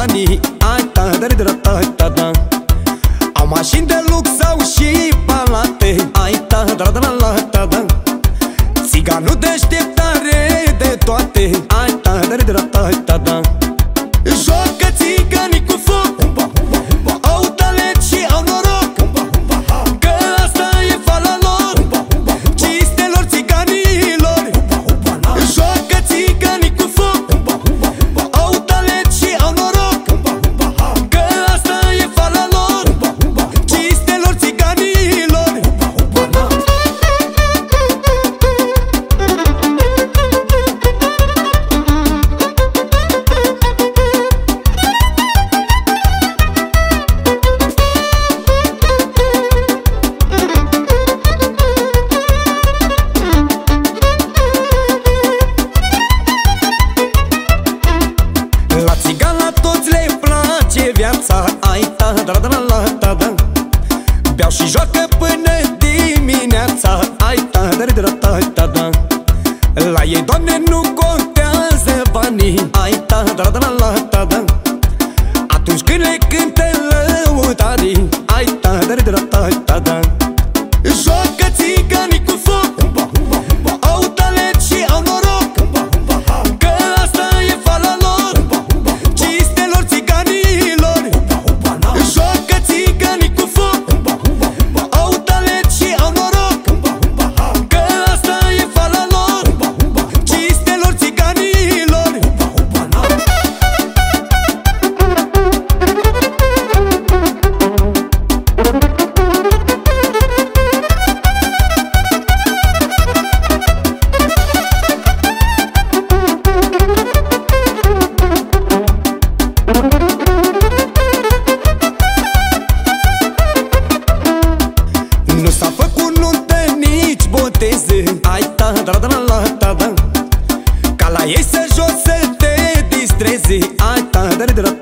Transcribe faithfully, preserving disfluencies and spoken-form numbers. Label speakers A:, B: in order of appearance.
A: banii. Ai ta da da da da da. Au mașini de lux, au și palate. Ai ta da da da da da. Țiganul deșteptare de toate. Ai ta da da da da da. Joacă țiganii cu foc, au talent și au noroc, că asta e fala lor, cinstelor țiganilor. Joacă țiganii cu foc, au talent și au noroc, că asta e fala lor, cinstelor țiganilor. La țigan la toți le place viața. Ai ta da da da da da da. Beau și joacă până dimineața. Ai ta da da da da da. La ei, Doamne, nu contează banii. Ai ta da da da da da da. Atunci când le cântă lăutarii. Ai ta da da da da da. Joacă țiganii cu foc, au talent și au noroc, că asta e fala lor, cinstelor țiganilor. Joacă țiganii cu foc, au talent și au noroc, că asta e fala lor, cinstelor țiganilor. Nu s-a făcut nuntă, nici botez. Ai ta da da da da da da. Ca la ei să joci, să te distrezi. Ai ta da da da